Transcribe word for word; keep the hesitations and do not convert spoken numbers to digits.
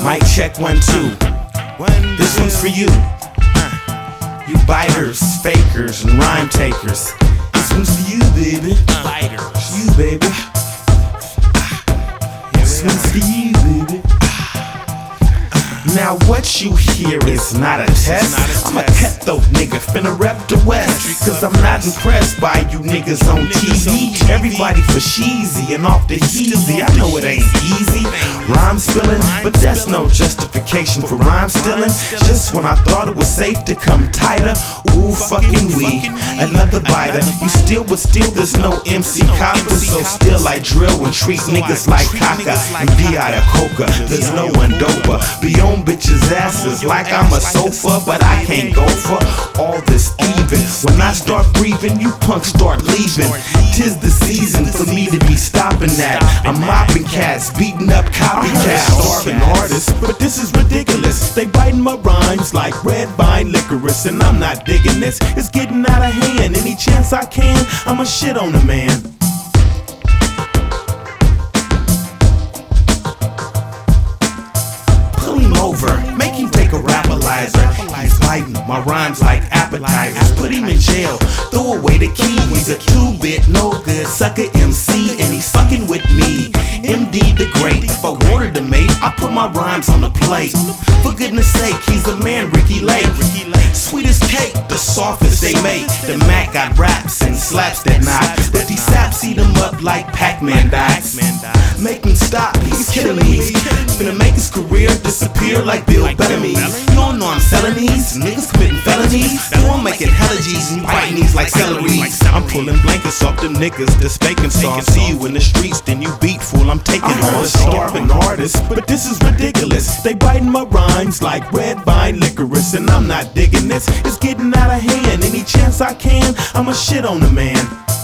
Mic check one, two. This one's for you. You biters, fakers, and rhyme takers. This one's for you, baby. Biters. You, baby. This one's for you, baby. Now what you hear is not a test. I'm a cutthroat nigga, finna rep the West. Cause I'm not impressed by you niggas on T V. Everybody for cheesy and off the easy. I know it ain't easy, rhyme spilling, but that's no justification for rhyme stealing. Just when I thought it was safe to come tighter, ooh fucking we, another biter. You still but still there's no M C copper. So still I drill and treat niggas like caca and be out of coca. There's no one doper. Be on bitches' asses like I'm a sofa, but I can't go for all this even. When I start breathing, you punks start leaving. Tis the season for me to be stopping that. I'm mopping cats, beating up copycats, starving artists, but this is ridiculous. They biting my rhymes like red vine licorice, and I'm not digging this. It's getting out of hand. Any chance I can, I'ma shit on the man. Over, make him take a rapalizer. He's biting my rhymes like appetizers. Put him in jail, throw away the key. He's a two-bit, no good sucker M C, and he's fucking with me. M D the Great. If I wanted to mate, I put my rhymes on the plate. For goodness sake, he's a man, Ricky Lake. Sweet as cake, the softest they make. The Mac got raps and slaps that knock, but these saps eat him up like Pac-Man dies. Make him stop, he's killing me. Finna make his career disappear like Bill Bellamy. You don't know I'm selling these, niggas committing felonies. You I'm making hella G's and you biting these like celeries. I'm pulling blankets off them niggas that's faking sauce. See you in the streets, then you beat fool, I'm taking all the starving artists, but this is ridiculous. They biting my rhymes like red vine licorice, and I'm not digging this. It's getting out of hand. Any chance I can, I'ma shit on the man.